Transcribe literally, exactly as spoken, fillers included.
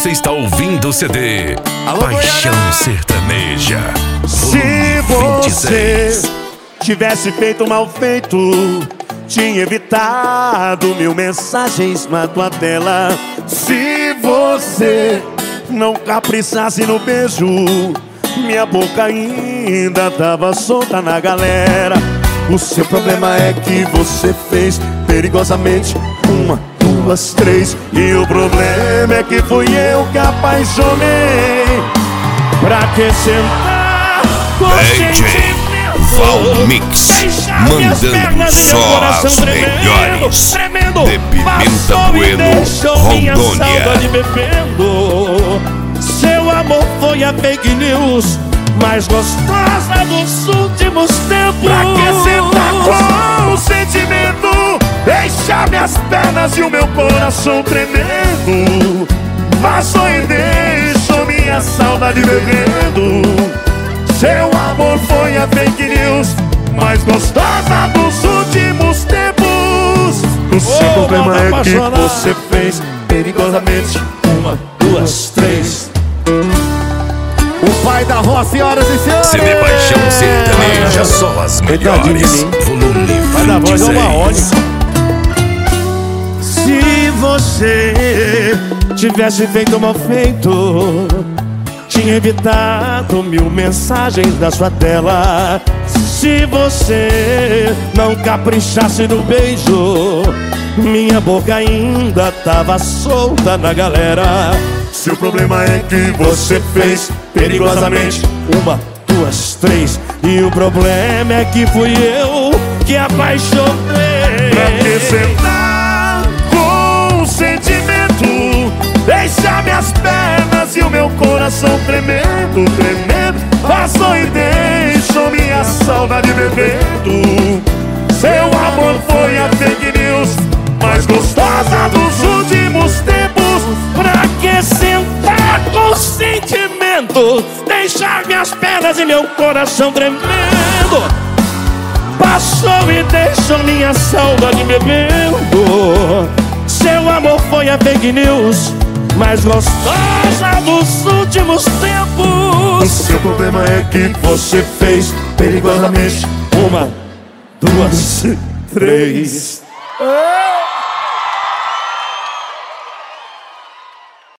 Você está ouvindo o C D Alô, Paixão Goiânia! Sertaneja. Se volume vinte e você seis. tivesse feito mal feito, tinha evitado mil mensagens na tua tela. Se você não caprichasse no beijo, minha boca ainda tava solta na galera. O seu problema é que você fez perigosamente uma, duas, três. E o problema é que fui eu que apaixonei. Pra que sentar com D J Valmix, mandando só as melhores. De Pimenta Bueno, Rondônia. Bebendo. Seu amor foi a fake news mais gostosa dos últimos tempos. Pra que sentar com o sentimento, deixa minhas pernas e o meu coração tremendo. Passou e deixou minha saudade bebendo. Seu amor foi a fake news mais gostosa dos últimos tempos. O seu Ô, problema volta é pra que chorar. você fez perigosamente uma, duas, três. O pai da roça, senhoras e senhores. C D Paixão Sertaneja, só as Coitadinho de melhores. mim. Volume Vai dar voz a uma vinte e seis. Se você tivesse feito mal feito, tinha evitado mil mensagens da sua tela. Se você não caprichasse no beijo, minha boca ainda tava solta na galera. Seu problema é que você fez perigosamente uma, duas, três. E o problema é que fui eu que apaixonei. Pra que sentar com o sentimento, deixa minhas pernas e o meu coração tremendo, tremendo. Passou e deixou minha saudade bebendo. Seu amor foi a fake news mais gostosa dos últimos tempos. Pra que sentar com sentimento, deixar minhas pernas e meu coração tremendo. Passou e deixou minha saudade bebendo. Seu amor foi a fake news mais gostosa dos últimos tempos. O seu problema é que você fez perigosamente uma, duas, três.